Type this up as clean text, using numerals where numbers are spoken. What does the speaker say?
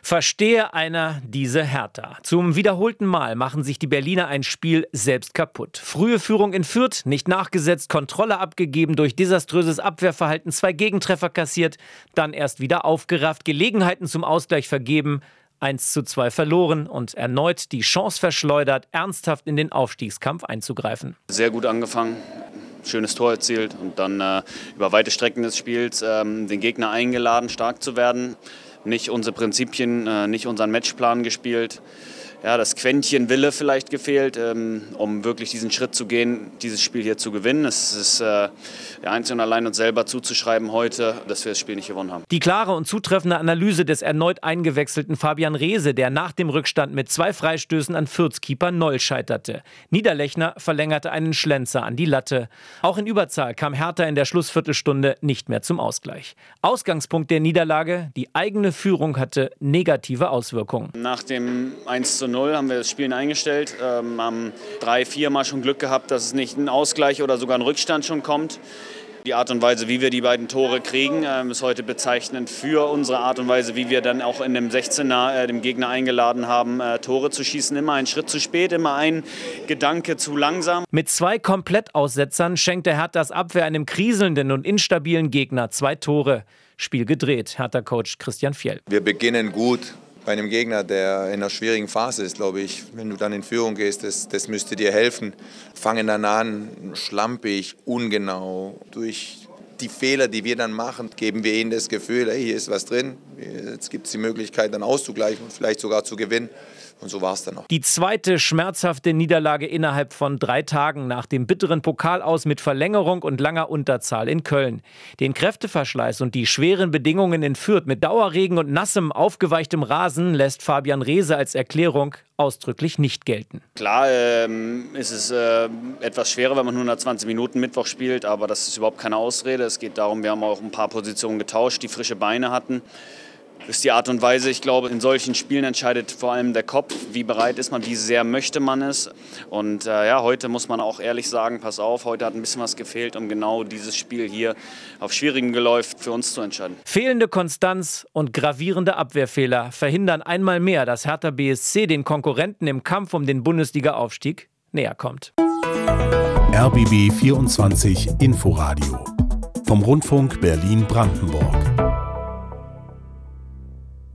Verstehe einer diese Hertha. Zum wiederholten Mal machen sich die Berliner ein Spiel selbst kaputt. Frühe Führung in Fürth, nicht nachgesetzt, Kontrolle abgegeben, durch desaströses Abwehrverhalten 2 Gegentreffer kassiert, dann erst wieder aufgerafft, Gelegenheiten zum Ausgleich vergeben, 1:2 verloren und erneut die Chance verschleudert, ernsthaft in den Aufstiegskampf einzugreifen. Sehr gut angefangen. Schönes Tor erzielt und dann über weite Strecken des Spiels den Gegner eingeladen, stark zu werden. Nicht unsere Prinzipien, nicht unseren Matchplan gespielt. Ja, das Quäntchen Wille vielleicht gefehlt, um wirklich diesen Schritt zu gehen, dieses Spiel hier zu gewinnen. Es ist einzig und allein uns selber zuzuschreiben heute, dass wir das Spiel nicht gewonnen haben. Die klare und zutreffende Analyse des erneut eingewechselten Fabian Reese, der nach dem Rückstand mit 2 Freistößen an Fürths-Keeper Noll scheiterte. Niederlechner verlängerte einen Schlenzer an die Latte. Auch in Überzahl kam Hertha in der Schlussviertelstunde nicht mehr zum Ausgleich. Ausgangspunkt der Niederlage: die eigene Führung hatte negative Auswirkungen. Nach dem 1:0 haben wir das Spiel eingestellt, haben 3-4 Mal schon Glück gehabt, dass es nicht ein Ausgleich oder sogar ein Rückstand schon kommt. Die Art und Weise, wie wir die beiden Tore kriegen, ist heute bezeichnend für unsere Art und Weise, wie wir dann auch in dem 16er dem Gegner eingeladen haben, Tore zu schießen. Immer einen Schritt zu spät, immer ein Gedanke zu langsam. Mit 2 Komplettaussetzern schenkte Herthas Abwehr einem kriselnden und instabilen Gegner 2 Tore. Spiel gedreht, Hertha-Coach Christian Fjell. Wir beginnen gut. Bei einem Gegner, der in einer schwierigen Phase ist, glaube ich, wenn du dann in Führung gehst, das müsste dir helfen. Fangen dann an, schlampig, ungenau. Durch die Fehler, die wir dann machen, geben wir ihnen das Gefühl, hey, hier ist was drin. Jetzt gibt es die Möglichkeit, dann auszugleichen und vielleicht sogar zu gewinnen. Und so war es dann auch. Die zweite schmerzhafte Niederlage innerhalb von 3 Tagen nach dem bitteren Pokalaus mit Verlängerung und langer Unterzahl in Köln. Den Kräfteverschleiß und die schweren Bedingungen in Fürth mit Dauerregen und nassem, aufgeweichtem Rasen lässt Fabian Reese als Erklärung ausdrücklich nicht gelten. Klar ist es etwas schwerer, wenn man 120 Minuten Mittwoch spielt, aber das ist überhaupt keine Ausrede. Es geht darum, wir haben auch ein paar Positionen getauscht, die frische Beine hatten. Das ist die Art und Weise, ich glaube, in solchen Spielen entscheidet vor allem der Kopf, wie bereit ist man, wie sehr möchte man es. Und heute muss man auch ehrlich sagen, pass auf, heute hat ein bisschen was gefehlt, um genau dieses Spiel hier auf schwierigem Geläuf für uns zu entscheiden. Fehlende Konstanz und gravierende Abwehrfehler verhindern einmal mehr, dass Hertha BSC den Konkurrenten im Kampf um den Bundesliga-Aufstieg näher kommt. RBB 24 Inforadio vom Rundfunk Berlin-Brandenburg.